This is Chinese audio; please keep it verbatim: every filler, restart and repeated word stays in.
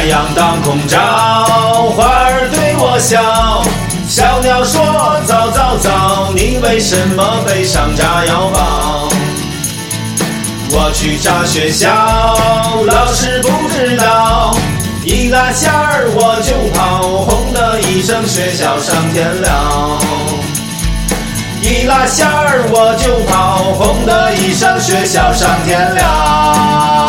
太阳当空照，花儿对我笑，小鸟说早早早，你为什么背上炸药包？我去炸学校，老师不知道，一拉线儿我就跑，轰的一声学校上天了。一拉线儿我就跑，轰的一声学校上天了。